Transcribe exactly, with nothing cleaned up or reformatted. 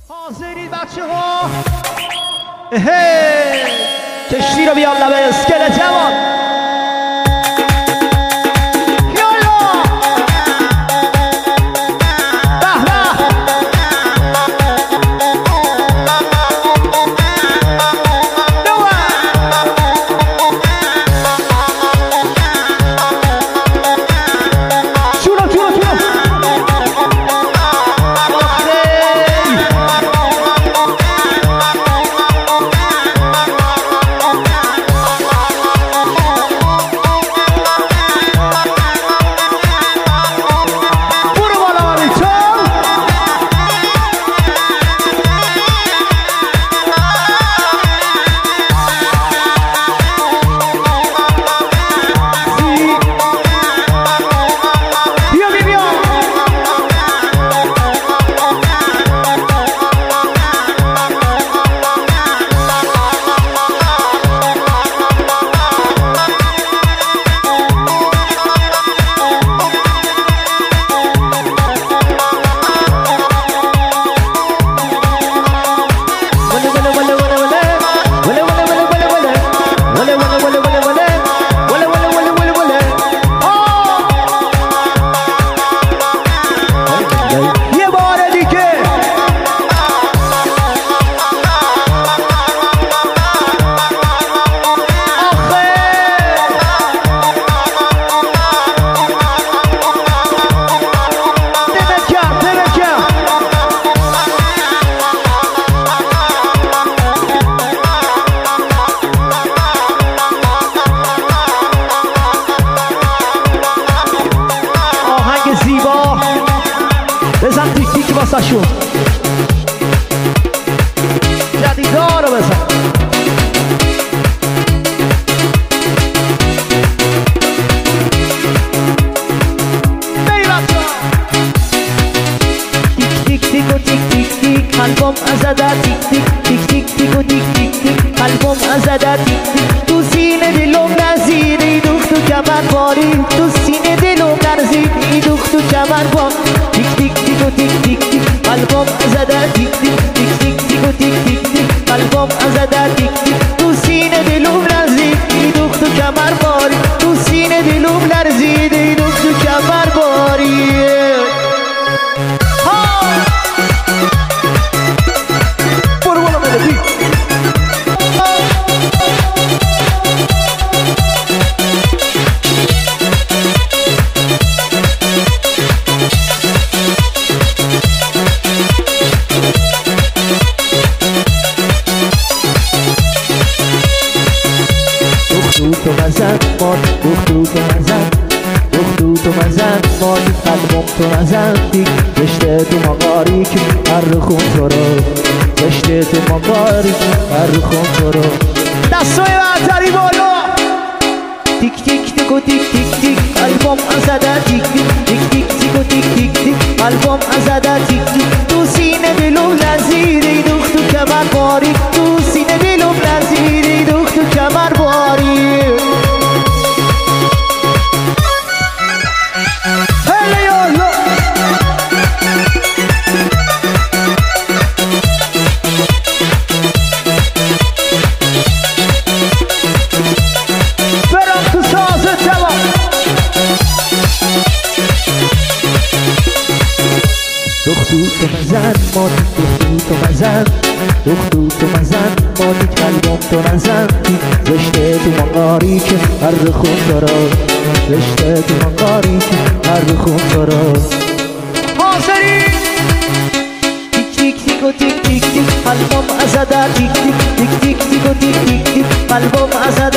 حاضرید بچه ها؟ کشتی رو بیام لبه اسکلت جوان. بزن تیک تیک واسه شون جدیدها رو بزن. بری بچه تیک تیک تیک و تیک تیک تیک قلبم ازده تیک تیک تیک تیک تیک و تیک تیک تیک قلبم ازده تیک تیک تو سینه دلم نزید ای دخت و کمر باری تو سینه دلم نزید ای دخت و کمر بار تیک تیک تیک و تیک تیک تیک قلبم ازده تیک تیک تیک تیک تیک و تیک تیک تیک قلبم ازده تیک تیک تو سینه دلم نزید ای دخت و کمر باری تو سینه دلم نزید ای دخت و کمر باری. برو بالا ملکی تو مزن ماد دخترو تو مزن دخترو تو مزن مادی قلبم تو مزن دیک رشته تو مقاری که هر خون تو رو رشته تو مقاری هر خون تو رو دستوی برتری بالا تیک تیک تیک و تیک تیک تیک قلبم ازده تیک تیک تیک تیک تیک و تیک تیک تیک قلبم ازده تیک تیک تو سینه دلم لرزید ای دخت و کمر باری تو سینه دلم لرزید ای دخت و کمر باری. دختو تو مزن مادی دختو تو مزن دختو تو مزن مادی قلبم تو نزن رشته تو مقاری که هر خون تو رو رشته تو مقاری که هر خون تو رو حاضری تیک تیک تیک و تیک تیک تیک قلبم ازده تیک تیک تیک تیک تیک و تیک تیک تیک قلبم ازده